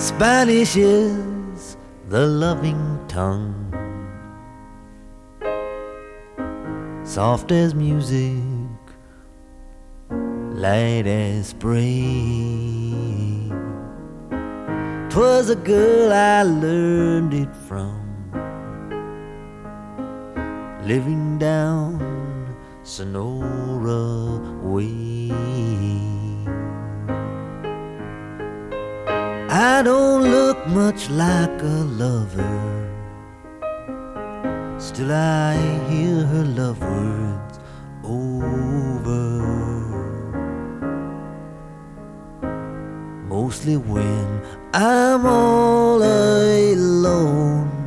Spanish is the loving tongue, soft as music, light as spray. 'Twas a girl I learned it from, living down Sonora way. I don't look much like a lover, still I hear her love words over, mostly when I'm all alone.